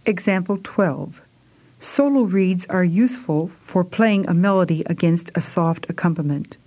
Example 12. Solo reeds are useful for playing a melody against a soft accompaniment.